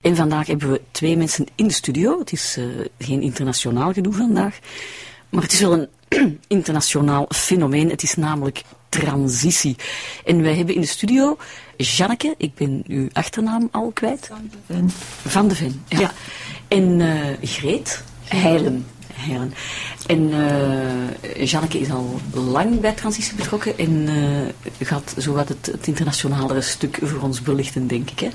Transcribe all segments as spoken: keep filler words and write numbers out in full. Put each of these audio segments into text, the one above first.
En vandaag hebben we twee mensen in de studio. Het is uh, geen internationaal gedoe vandaag, maar het is wel een internationaal fenomeen. Het is namelijk transitie. En wij hebben in de studio Janneke, ik ben uw achternaam al kwijt. Van de Ven. Van de Ven, ja. ja. En uh, Greet Heilen. Heilen. En uh, Janneke is al lang bij transitie betrokken en uh, gaat zowat het, het internationalere stuk voor ons belichten, denk ik, hè?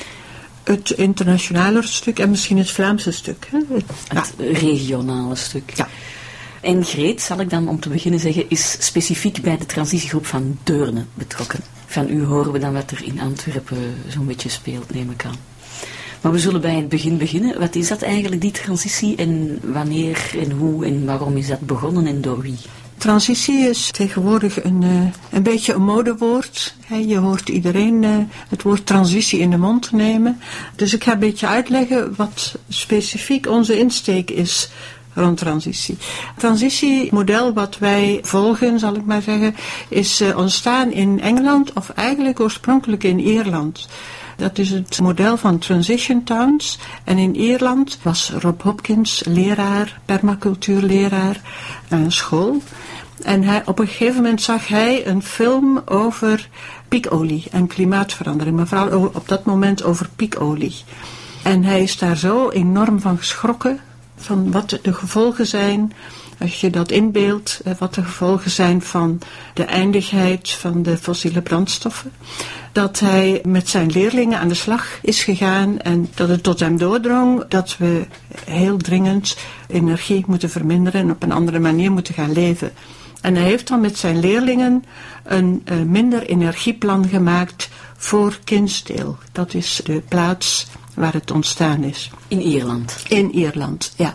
Het internationale stuk en misschien het Vlaamse stuk. Hè? Het, het ja. regionale stuk. Ja. En Greet, zal ik dan om te beginnen zeggen, is specifiek bij de transitiegroep van Deurne betrokken. Van u horen we dan wat er in Antwerpen zo'n beetje speelt, neem ik aan. Maar we zullen bij het begin beginnen. Wat is dat eigenlijk, die transitie, en wanneer en hoe en waarom is dat begonnen en door wie? Transitie is tegenwoordig een, uh, een beetje een modewoord. He, je hoort iedereen uh, het woord transitie in de mond nemen. Dus ik ga een beetje uitleggen wat specifiek onze insteek is rond transitie. Het transitiemodel wat wij volgen, zal ik maar zeggen, is uh, ontstaan in Engeland of eigenlijk oorspronkelijk in Ierland. Dat is het model van Transition Towns. En in Ierland was Rob Hopkins leraar, permacultuurleraar aan een school. En hij, op een gegeven moment zag hij een film over piekolie en klimaatverandering. Maar vooral op dat moment over piekolie. En hij is daar zo enorm van geschrokken, van wat de gevolgen zijn, als je dat inbeeldt, wat de gevolgen zijn van de eindigheid van de fossiele brandstoffen, dat hij met zijn leerlingen aan de slag is gegaan en dat het tot hem doordrong dat we heel dringend energie moeten verminderen en op een andere manier moeten gaan leven. En hij heeft dan met zijn leerlingen een uh, minder energieplan gemaakt voor Kinsdale. Dat is de plaats waar het ontstaan is. In Ierland? In Ierland, ja.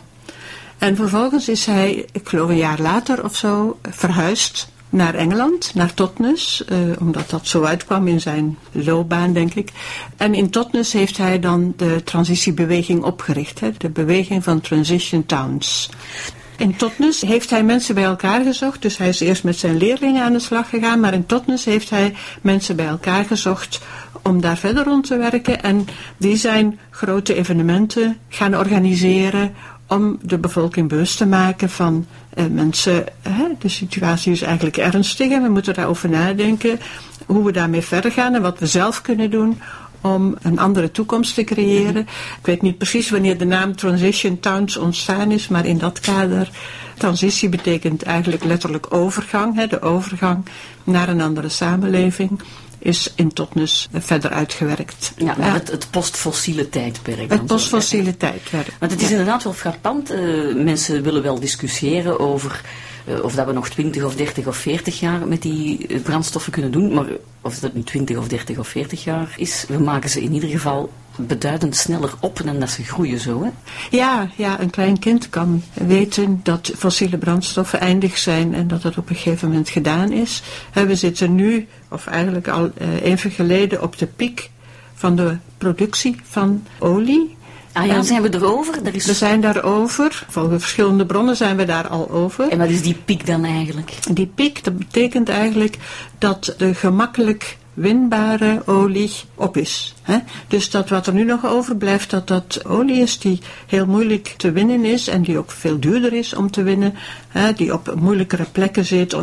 En vervolgens is hij, ik geloof een jaar later of zo, verhuisd naar Engeland, naar Totnes, uh, omdat dat zo uitkwam in zijn loopbaan, denk ik. En in Totnes heeft hij dan de transitiebeweging opgericht, hè, de beweging van Transition Towns. In Totnes heeft hij mensen bij elkaar gezocht, dus hij is eerst met zijn leerlingen aan de slag gegaan, maar in Totnes heeft hij mensen bij elkaar gezocht om daar verder rond te werken. En die zijn grote evenementen gaan organiseren om de bevolking bewust te maken van eh, mensen, hè, de situatie is eigenlijk ernstig en we moeten daarover nadenken hoe we daarmee verder gaan en wat we zelf kunnen doen om een andere toekomst te creëren. Mm-hmm. Ik weet niet precies wanneer de naam Transition Towns ontstaan is, maar in dat kader, transitie betekent eigenlijk letterlijk overgang, hè, de overgang naar een andere samenleving is in Totnes verder uitgewerkt. Ja, maar ja. Het, het postfossiele tijdperk. Het postfossiele ja. tijdperk. Want het is ja. inderdaad wel frappant. Uh, mensen willen wel discussiëren over uh, of dat we nog twintig of dertig of veertig jaar met die brandstoffen kunnen doen. Maar of dat nu twintig of dertig of veertig jaar is, we maken ze in ieder geval beduidend sneller op dan dat ze groeien zo, hè? Ja, ja, een klein kind kan weten dat fossiele brandstoffen eindig zijn en dat het op een gegeven moment gedaan is. We zitten nu, of eigenlijk al even geleden, op de piek van de productie van olie. Ah ja, zijn we erover? Er is... We zijn daarover. Volgens verschillende bronnen zijn we daar al over. En wat is die piek dan eigenlijk? Die piek, dat betekent eigenlijk dat de gemakkelijk winbare olie op is. Hè? Dus dat wat er nu nog overblijft, dat dat olie is die heel moeilijk te winnen is en die ook veel duurder is om te winnen, hè? Die op moeilijkere plekken zit,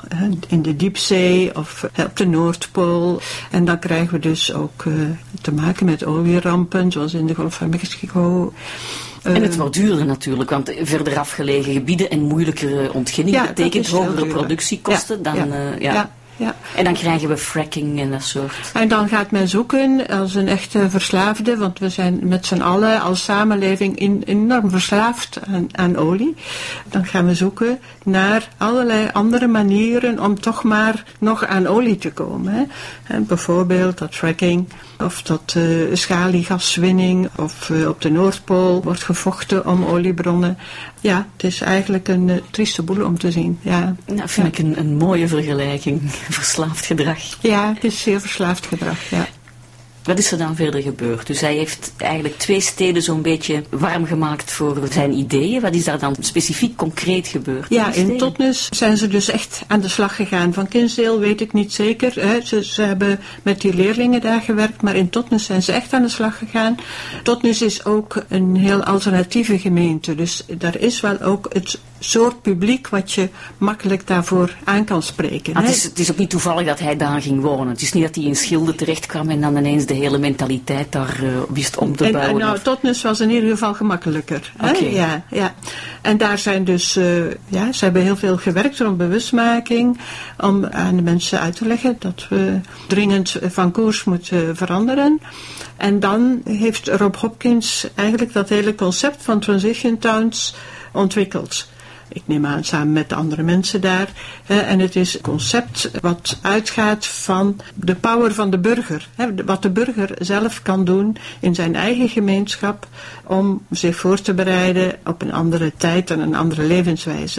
in de diepzee of op de Noordpool. En dan krijgen we dus ook uh, te maken met olierampen, zoals in de Golf van Mexico. En het wordt duurder natuurlijk, want verder afgelegen gebieden en moeilijkere ontginning ja, betekent hogere productiekosten ja, dan... Ja, uh, ja. ja. Ja. En dan krijgen we fracking en dat soort. En dan gaat men zoeken als een echte verslaafde, want we zijn met z'n allen als samenleving in, enorm verslaafd aan, aan olie. Dan gaan we zoeken naar allerlei andere manieren om toch maar nog aan olie te komen. Hè. En bijvoorbeeld dat fracking of dat uh, schaliegaswinning of uh, op de Noordpool wordt gevochten om oliebronnen. Ja, het is eigenlijk een uh, trieste boel om te zien. Ja. Nou, vind ja. ik een, een mooie vergelijking. Verslaafd gedrag. Ja, het is zeer verslaafd gedrag, ja. Wat is er dan verder gebeurd? Dus hij heeft eigenlijk twee steden zo'n beetje warm gemaakt voor zijn ideeën. Wat is daar dan specifiek concreet gebeurd? Ja, in Totnes zijn ze dus echt aan de slag gegaan. Van Kinsdale weet ik niet zeker. Hè. Ze, ze hebben met die leerlingen daar gewerkt, maar in Totnes zijn ze echt aan de slag gegaan. Totnes is ook een heel alternatieve gemeente. Dus daar is wel ook het soort publiek wat je makkelijk daarvoor aan kan spreken. Ah, het, is, het is ook niet toevallig dat hij daar ging wonen. Het is niet dat hij in Schilde terecht kwam en dan ineens de hele mentaliteit daar uh, wist om te en, bouwen. En nou, Totnes was in ieder geval gemakkelijker. Hè? Okay. Ja, ja. En daar zijn dus, uh, ja, ze hebben heel veel gewerkt rond bewustmaking, om aan de mensen uit te leggen dat we dringend van koers moeten veranderen. En dan heeft Rob Hopkins eigenlijk dat hele concept van Transition Towns ontwikkeld. Ik neem aan samen met de andere mensen daar. En het is een concept wat uitgaat van de power van de burger. Wat de burger zelf kan doen in zijn eigen gemeenschap om zich voor te bereiden op een andere tijd en een andere levenswijze.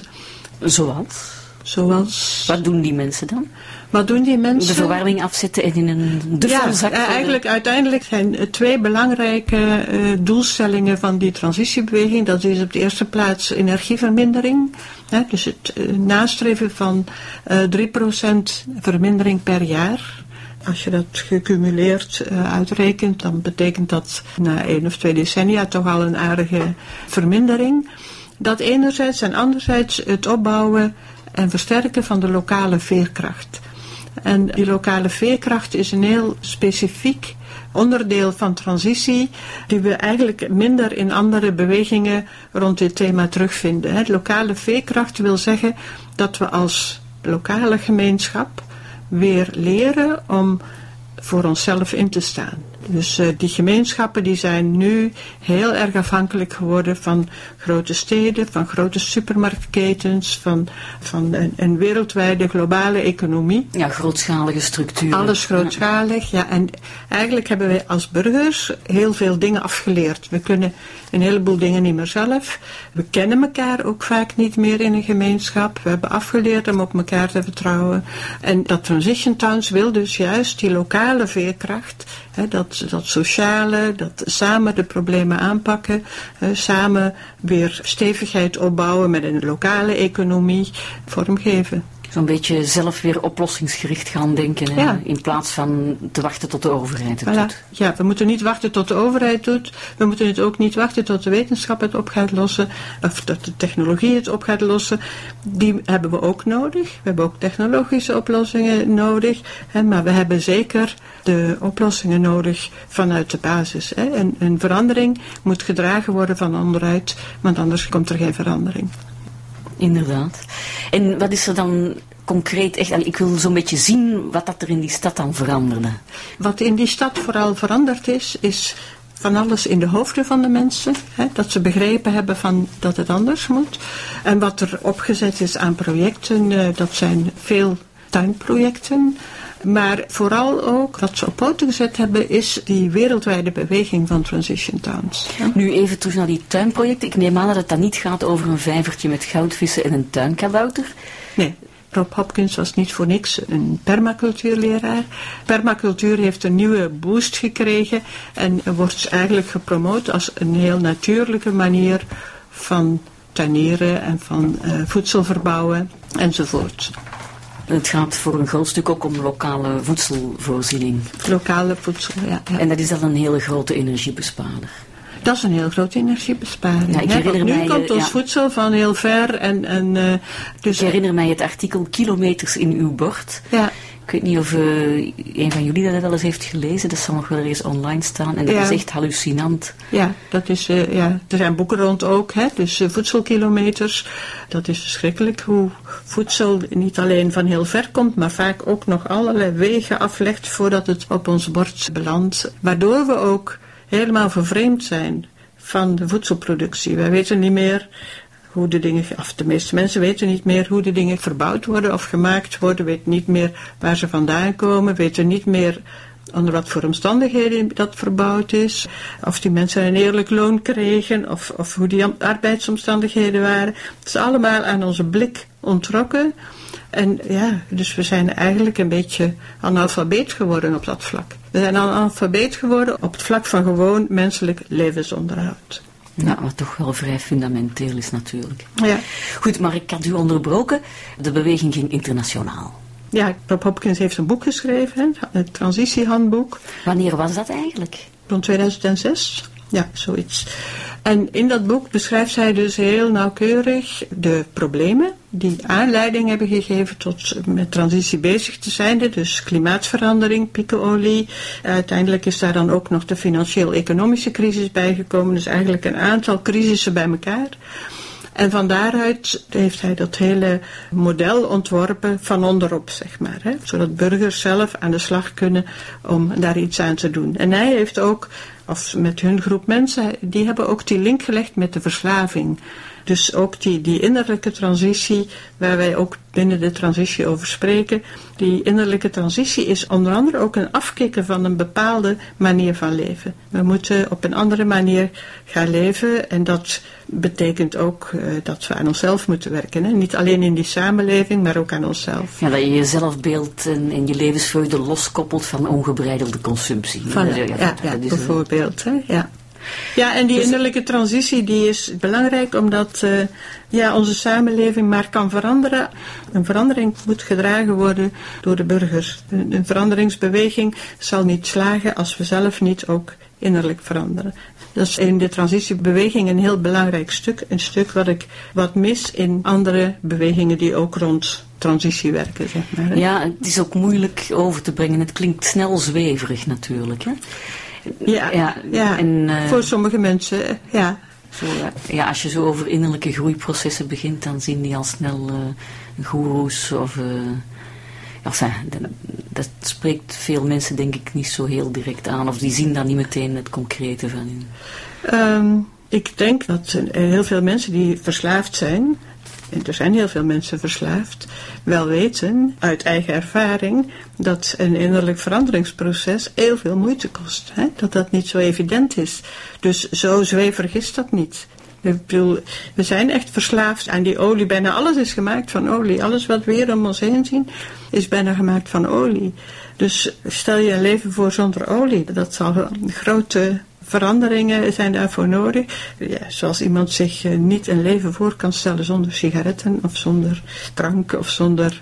Zoals? Zoals? Wat doen die mensen dan? Wat doen die mensen? De verwarming afzetten en in een duffelzak. Ja, eigenlijk uiteindelijk zijn twee belangrijke uh, doelstellingen van die transitiebeweging. Dat is op de eerste plaats energievermindering. Hè, dus het uh, nastreven van uh, drie procent vermindering per jaar. Als je dat gecumuleerd uh, uitrekent, dan betekent dat na één of twee decennia toch al een aardige vermindering. Dat enerzijds en anderzijds het opbouwen en versterken van de lokale veerkracht. En die lokale veerkracht is een heel specifiek onderdeel van transitie, die we eigenlijk minder in andere bewegingen rond dit thema terugvinden. Het lokale veerkracht wil zeggen dat we als lokale gemeenschap weer leren om voor onszelf in te staan. Dus uh, die gemeenschappen die zijn nu heel erg afhankelijk geworden van grote steden, van grote supermarktketens, van, van een, een wereldwijde globale economie. Ja, grootschalige structuren. Alles grootschalig, ja. En eigenlijk hebben wij als burgers heel veel dingen afgeleerd. We kunnen een heleboel dingen niet meer zelf. We kennen elkaar ook vaak niet meer in een gemeenschap. We hebben afgeleerd om op elkaar te vertrouwen. En dat Transition Towns wil dus juist die lokale veerkracht, hè, dat, dat sociale, dat samen de problemen aanpakken, hè, samen weer stevigheid opbouwen met een lokale economie vormgeven. Zo'n beetje zelf weer oplossingsgericht gaan denken, ja. In plaats van te wachten tot de overheid het voilà. doet. Ja, we moeten niet wachten tot de overheid het doet. We moeten het ook niet wachten tot de wetenschap het op gaat lossen. Of dat de technologie het op gaat lossen. Die hebben we ook nodig. We hebben ook technologische oplossingen nodig. Hè, maar we hebben zeker de oplossingen nodig vanuit de basis. Hè. En een verandering moet gedragen worden van onderuit, want anders komt er geen verandering. Inderdaad. En wat is er dan concreet echt? Ik wil zo'n beetje zien wat dat er in die stad dan veranderde. Wat in die stad vooral veranderd is, is van alles in de hoofden van de mensen. Hè, dat ze begrepen hebben van dat het anders moet. En wat er opgezet is aan projecten, uh, dat zijn veel tuinprojecten. Maar vooral ook wat ze op poten gezet hebben is die wereldwijde beweging van Transition Towns. Ja. Nu even terug naar die tuinprojecten. Ik neem aan dat het dan niet gaat over een vijvertje met goudvissen en een tuinkabouter. Nee, Rob Hopkins was niet voor niks een permacultuurleraar. Permacultuur heeft een nieuwe boost gekregen en wordt eigenlijk gepromoot als een heel natuurlijke manier van tuinieren en van uh, voedsel verbouwen enzovoort. Het gaat voor een groot stuk ook om lokale voedselvoorziening. Lokale voedsel, ja. ja. En dat is dan een hele grote energiebespaarder. Dat is een heel grote energiebesparing. Ja, ik herinner nu mij, komt ons ja. voedsel van heel ver. En, en, uh, dus ik herinner mij het artikel Kilometers in uw bord. Ja. Ik weet niet of uh, een van jullie dat wel eens heeft gelezen. Dat zal nog wel eens online staan. En dat ja. is echt hallucinant. Ja, dat is, uh, ja, er zijn boeken rond ook. Hè? Dus uh, voedselkilometers. Dat is verschrikkelijk hoe voedsel niet alleen van heel ver komt, maar vaak ook nog allerlei wegen aflegt voordat het op ons bord belandt. Waardoor we ook helemaal vervreemd zijn van de voedselproductie. Wij weten niet meer hoe de dingen, of de meeste mensen weten niet meer hoe de dingen verbouwd worden of gemaakt worden, weten niet meer waar ze vandaan komen, weten niet meer onder wat voor omstandigheden dat verbouwd is, of die mensen een eerlijk loon kregen, of, of hoe die arbeidsomstandigheden waren. Het is allemaal aan onze blik onttrokken, En ja, dus we zijn eigenlijk een beetje analfabeet geworden op dat vlak. We zijn analfabeet geworden op het vlak van gewoon menselijk levensonderhoud. Ja, wat toch wel vrij fundamenteel is natuurlijk. Ja. Goed, maar ik had u onderbroken. De beweging ging internationaal. Ja, Rob Hopkins heeft een boek geschreven, het transitiehandboek. Wanneer was dat eigenlijk? Rond tweeduizend zes, ja, zoiets. En in dat boek beschrijft hij dus heel nauwkeurig de problemen die aanleiding hebben gegeven tot met transitie bezig te zijn. Dus klimaatverandering, piekenolie. Uiteindelijk is daar dan ook nog de financieel-economische crisis bijgekomen. Dus eigenlijk een aantal crisissen bij elkaar. En van daaruit heeft hij dat hele model ontworpen van onderop, zeg maar. Hè, zodat burgers zelf aan de slag kunnen om daar iets aan te doen. En hij heeft ook, of met hun groep mensen, die hebben ook die link gelegd met de verslaving. Dus ook die, die innerlijke transitie, waar wij ook binnen de transitie over spreken. Die innerlijke transitie is onder andere ook een afkicken van een bepaalde manier van leven. We moeten op een andere manier gaan leven en dat betekent ook uh, dat we aan onszelf moeten werken. Hè? Niet alleen in die samenleving, maar ook aan onszelf. Ja, dat je je zelfbeeld en, en je levensvreugde loskoppelt van ongebreidelde consumptie. Voilà, ja, ja, ja, ja bijvoorbeeld. Hè? Ja. Ja, en die dus, innerlijke transitie die is belangrijk omdat uh, ja, onze samenleving maar kan veranderen. Een verandering moet gedragen worden door de burgers. Een, een veranderingsbeweging zal niet slagen als we zelf niet ook innerlijk veranderen. Dat is in de transitiebeweging een heel belangrijk stuk. Een stuk wat ik wat mis in andere bewegingen die ook rond transitie werken, zeg maar. Ja, het is ook moeilijk over te brengen. Het klinkt snel zweverig natuurlijk, hè? Ja, ja, ja. En, uh, voor sommige mensen, ja. Zo, ja. Als je zo over innerlijke groeiprocessen begint, dan zien die al snel uh, goeroes of... Uh, enfin, dat, dat spreekt veel mensen denk ik niet zo heel direct aan, of die zien daar niet meteen het concrete van in. Um, ik denk dat heel veel mensen die verslaafd zijn, en er zijn heel veel mensen verslaafd, wel weten uit eigen ervaring dat een innerlijk veranderingsproces heel veel moeite kost. Hè? Dat dat niet zo evident is. Dus zo zweverig is dat niet. Ik bedoel, we zijn echt verslaafd aan die olie. Bijna alles is gemaakt van olie. Alles wat we hier om ons heen zien is bijna gemaakt van olie. Dus stel je een leven voor zonder olie. Dat zal grote veranderingen zijn daarvoor nodig. Ja, zoals iemand zich uh, niet een leven voor kan stellen zonder sigaretten of zonder drank of zonder...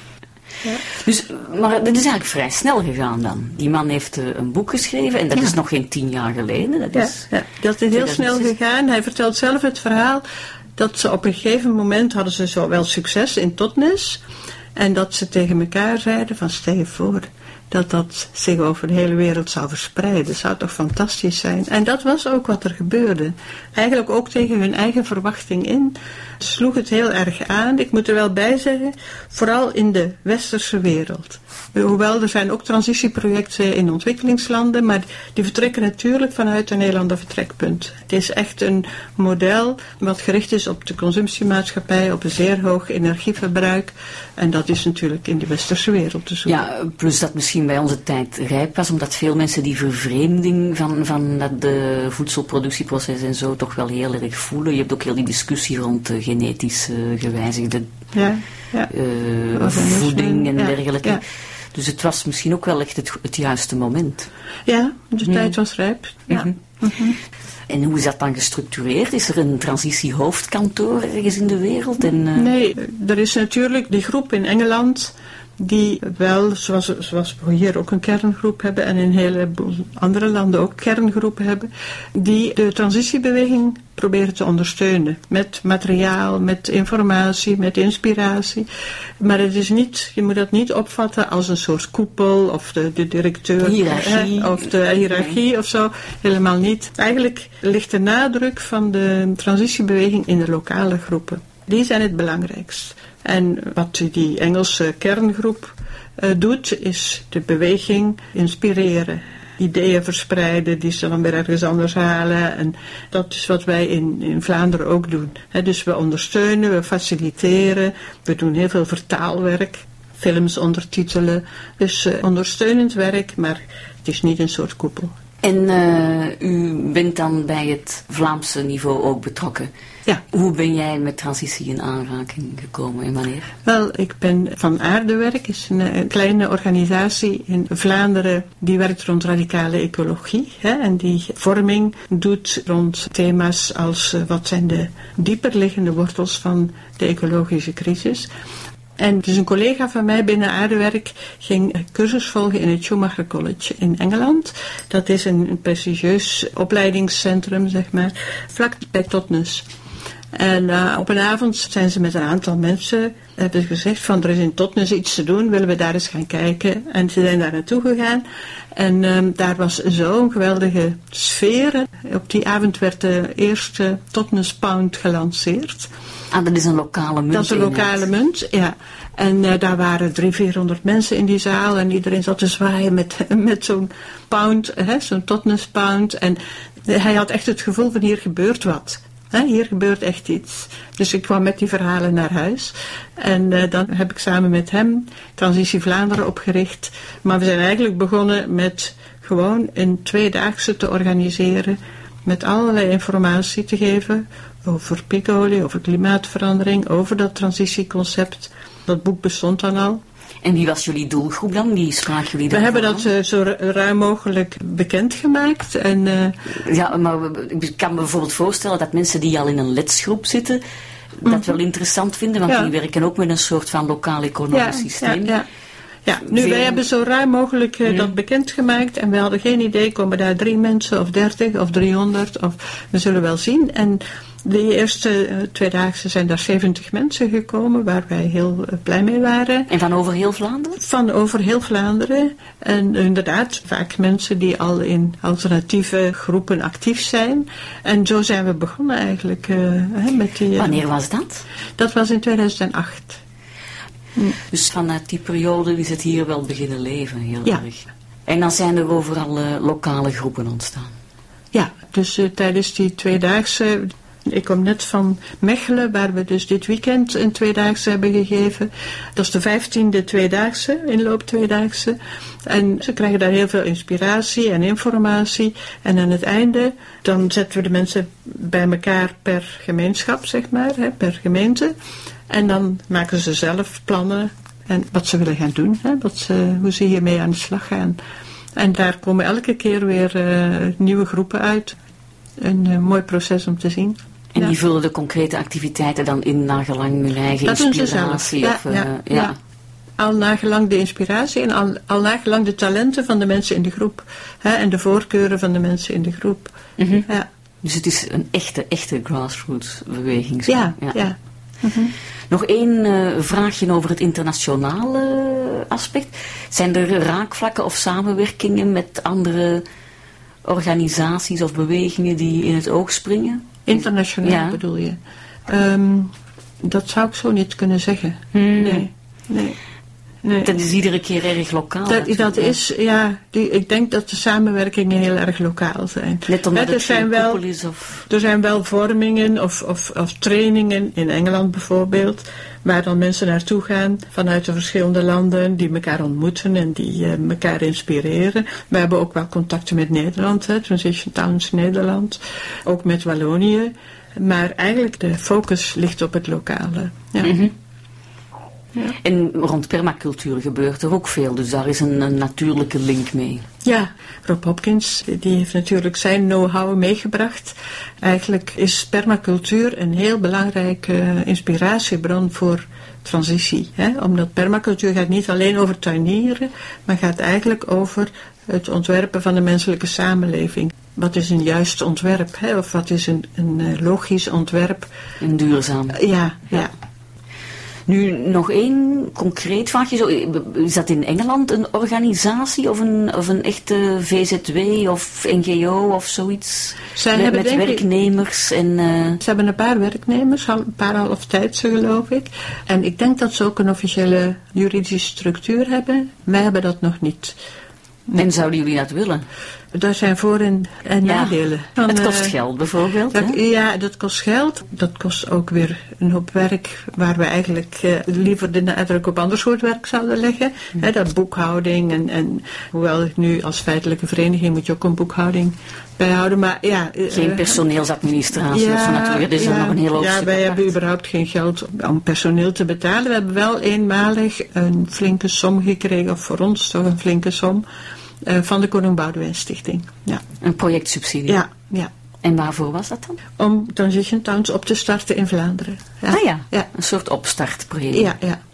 Ja. Dus, maar dat is eigenlijk vrij snel gegaan dan. Die man heeft uh, een boek geschreven en dat ja. is nog geen tien jaar geleden. Dat ja, is, ja, dat is heel snel gegaan. Hij vertelt zelf het verhaal dat ze op een gegeven moment hadden ze zo wel succes in Totnes. En dat ze tegen elkaar zeiden van stel je voor dat dat zich over de hele wereld zou verspreiden. Dat zou toch fantastisch zijn. En dat was ook wat er gebeurde. Eigenlijk ook tegen hun eigen verwachting in. Sloeg het heel erg aan. Ik moet er wel bij zeggen, vooral in de westerse wereld. Hoewel, er zijn ook transitieprojecten in ontwikkelingslanden, maar die vertrekken natuurlijk vanuit een heel ander vertrekpunt. Het is echt een model wat gericht is op de consumptiemaatschappij, op een zeer hoog energieverbruik. En dat is natuurlijk in de westerse wereld te zoeken. Ja, plus dat misschien bij onze tijd rijp was, omdat veel mensen die vervreemding van, van de voedselproductieproces en zo toch wel heel erg voelen. Je hebt ook heel die discussie rond de genetisch uh, gewijzigde ja, ja. Uh, voeding en ja, dergelijke. Ja. Dus het was misschien ook wel echt het, het juiste moment. Ja, de hmm. tijd was rijp. Ja. Mm-hmm. Mm-hmm. En hoe is dat dan gestructureerd? Is er een transitiehoofdkantoor ergens in de wereld? En, uh... Nee, er is natuurlijk die groep in Engeland die wel, zoals, zoals we hier ook een kerngroep hebben en in een heleboel andere landen ook kerngroepen hebben, die de transitiebeweging proberen te ondersteunen. Met materiaal, met informatie, met inspiratie. Maar het is niet, je moet dat niet opvatten als een soort koepel of de, de directeur hiërarchie. Eh, of de hiërarchie nee. of zo. Helemaal niet. Eigenlijk ligt de nadruk van de transitiebeweging in de lokale groepen. Die zijn het belangrijkst. En wat die Engelse kerngroep uh, doet, is de beweging inspireren. Ideeën verspreiden, die ze dan weer ergens anders halen. En dat is wat wij in, in Vlaanderen ook doen. He, dus we ondersteunen, we faciliteren, we doen heel veel vertaalwerk, films ondertitelen. Dus uh, ondersteunend werk, maar het is niet een soort koepel. En uh, u bent dan bij het Vlaamse niveau ook betrokken. Ja. Hoe ben jij met transitie in aanraking gekomen en wanneer? Wel, ik ben van Aardewerk, is een, een kleine organisatie in Vlaanderen die werkt rond radicale ecologie. Hè, en die vorming doet rond thema's als uh, wat zijn de dieperliggende wortels van de ecologische crisis. En dus een collega van mij binnen Aardewerk ging een cursus volgen in het Schumacher College in Engeland. Dat is een, een prestigieus opleidingscentrum, zeg maar, vlak bij Totnes. En uh, op een avond zijn ze met een aantal mensen, hebben ze gezegd van er is in Totnes iets te doen, willen we daar eens gaan kijken. En ze zijn daar naartoe gegaan. En um, daar was zo'n geweldige sfeer. Op die avond werd de eerste Totnes Pound gelanceerd. Ah, dat is een lokale munt. Dat is een lokale munt, ja. En uh, daar waren driehonderd, vierhonderd mensen in die zaal en iedereen zat te zwaaien met, met zo'n pound, hè, zo'n Totnes Pound. En hij had echt het gevoel van hier gebeurt wat. He, hier gebeurt echt iets. Dus ik kwam met die verhalen naar huis. En uh, dan heb ik samen met hem Transitie Vlaanderen opgericht. Maar we zijn eigenlijk begonnen met gewoon een tweedaagse te organiseren. Met allerlei informatie te geven over pikolie, over klimaatverandering, over dat transitieconcept. Dat boek bestond dan al. En wie was jullie doelgroep dan? Wie spraken jullie dan? We hebben dat uh, zo ruim mogelijk bekendgemaakt. En, uh, ja, maar ik kan me bijvoorbeeld voorstellen dat mensen die al in een ledsgroep zitten, dat mm-hmm. wel interessant vinden, want ja. die werken ook met een soort van lokaal economisch ja, systeem. Ja, ja. Ja, nu Veel... wij hebben zo ruim mogelijk uh, mm. dat bekendgemaakt en we hadden geen idee, komen daar drie mensen of dertig of driehonderd of we zullen wel zien. En de eerste uh, tweedaagse zijn daar zeventig mensen gekomen, waar wij heel uh, blij mee waren. En van over heel Vlaanderen? Van over heel Vlaanderen. En uh, inderdaad, vaak mensen die al in alternatieve groepen actief zijn. En zo zijn we begonnen eigenlijk. Uh, hè, met die, uh, Wanneer was dat? Dat was in tweeduizend acht. Dus vanuit die periode is het hier wel beginnen leven, heel ja. erg. En dan zijn er overal uh, lokale groepen ontstaan. Ja, dus uh, tijdens die tweedaagse... Ik kom net van Mechelen, waar we dus dit weekend een tweedaagse hebben gegeven. Dat is de vijftiende tweedaagse, inloop tweedaagse. En ze krijgen daar heel veel inspiratie en informatie. En aan het einde, dan zetten we de mensen bij elkaar per gemeenschap, zeg maar, hè, per gemeente. En dan maken ze zelf plannen en wat ze willen gaan doen, hè, wat ze, hoe ze hiermee aan de slag gaan. En daar komen elke keer weer uh, nieuwe groepen uit. Een uh, mooi proces om te zien. En ja. die vullen de concrete activiteiten dan in nagelang hun eigen dat inspiratie? Ja, of, uh, ja, ja. ja. Al nagelang de inspiratie en al, al nagelang de talenten van de mensen in de groep. Hè, en de voorkeuren van de mensen in de groep. Mm-hmm. Ja. Dus het is een echte, echte grassroots beweging. Zo. Ja, ja. ja. Mm-hmm. Nog één uh, vraagje over het internationale aspect. Zijn er raakvlakken of samenwerkingen met andere organisaties of bewegingen die in het oog springen? Internationaal ja. bedoel je? Um, dat zou ik zo niet kunnen zeggen. Hmm. Nee, nee. Nee. Dat is iedere keer erg lokaal. Dat, dat is, ja, die, ik denk dat de samenwerkingen heel erg lokaal zijn. Net omdat er het zijn wel, is of... Er zijn wel vormingen of, of, of trainingen, in Engeland bijvoorbeeld, waar dan mensen naartoe gaan vanuit de verschillende landen, die elkaar ontmoeten en die uh, elkaar inspireren. We hebben ook wel contacten met Nederland, hè, Transition Towns Nederland, ook met Wallonië. Maar eigenlijk de focus ligt op het lokale. Ja. Mm-hmm. Ja. En rond permacultuur gebeurt er ook veel, dus daar is een, een natuurlijke link mee. Ja, Rob Hopkins, die heeft natuurlijk zijn know-how meegebracht. Eigenlijk is permacultuur een heel belangrijke inspiratiebron voor transitie. Hè? Omdat permacultuur gaat niet alleen over tuinieren, maar gaat eigenlijk over het ontwerpen van de menselijke samenleving. Wat is een juist ontwerp, hè? Of wat is een, een logisch ontwerp? Een duurzaam. Ja, ja. ja. Nu, nog één concreet vraagje. Zo, is dat in Engeland een organisatie of een, of een echte V Z W of N G O of zoiets? Zij met hebben, met werknemers ik, en... Uh... Ze hebben een paar werknemers, een paar halftijdse geloof ik. En ik denk dat ze ook een officiële juridische structuur hebben. Wij hebben dat nog niet. En zouden jullie dat willen? daar zijn voor- en, en Ja, nadelen. Van, het kost uh, geld bijvoorbeeld. dat, hè? ja, dat kost geld. Dat kost ook weer een hoop werk waar we eigenlijk uh, liever de nadruk op ander soort werk zouden leggen. Mm. He, dat boekhouding en, en hoewel ik nu als feitelijke vereniging moet je ook een boekhouding bijhouden. Maar ja, geen uh, personeelsadministratie ja, of zo natuurlijk. Er is ja, dan nog een hele hoop. Ja, wij hebben überhaupt geen geld om personeel te betalen. We hebben wel eenmalig een flinke som gekregen, of voor ons toch een flinke som, uh, van de Koning Boudewijn Stichting. Ja. Een projectsubsidie? Ja, ja. En waarvoor was dat dan? Om Transition Towns op te starten in Vlaanderen. Ja. Ah ja, ja. Een soort opstartproject. Ja, ja.